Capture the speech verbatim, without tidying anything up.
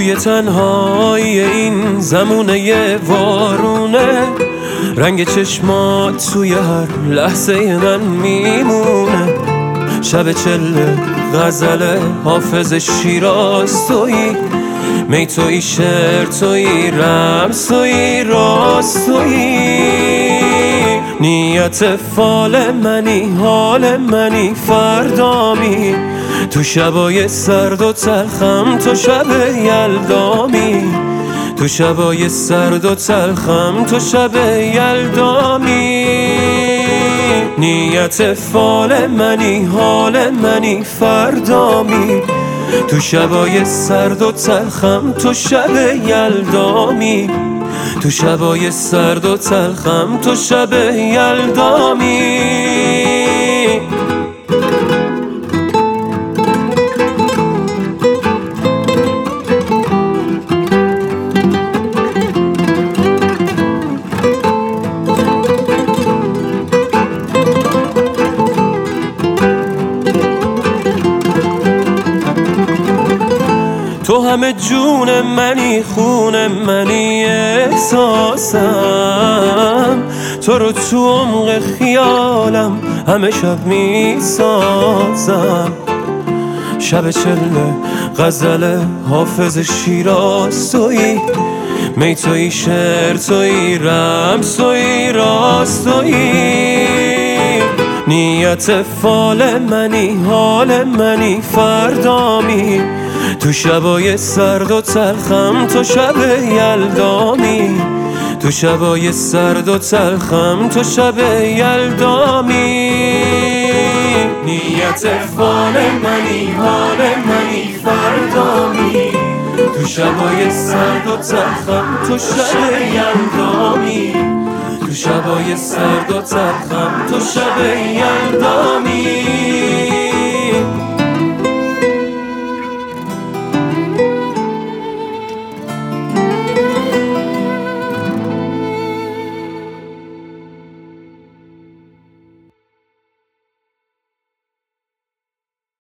توی تنهایی این زمونه وارونه، رنگ چشمات توی هر لحظه من میمونه. شب چله غزل حافظ شیراز تویی، می تویی شعر تویی رمز تویی راست تویی. نیت فال منی حال منی فردامی، تو شبای سرد و تلخم تو شب یلدامی، تو شبای سرد و تلخم تو شب یلدامی. نیت فال منی حال منی فردامی، تو شبای سرد و تلخم تو شب یلدامی، تو شبای سرد و تلخم تو شب یلدامی. تو همه جون منی خون منی احساسم، تو رو تو عمق خیالم همه شب می سازم. شب چله غزل حافظ شیراز تویی، می تویی شعر تویی رمز تویی راست تویی. نیت فال منی حال منی فردامی، تو شبای سرد و تلخم تو شب یلدامی، تو شبای سرد و تلخم تو شب یلدامی. نیت فال منی حال منی فردامی، تو شبای سرد و تلخم تو شب یلدامی، تو شبای سرد و تلخم تو شب یلدامی.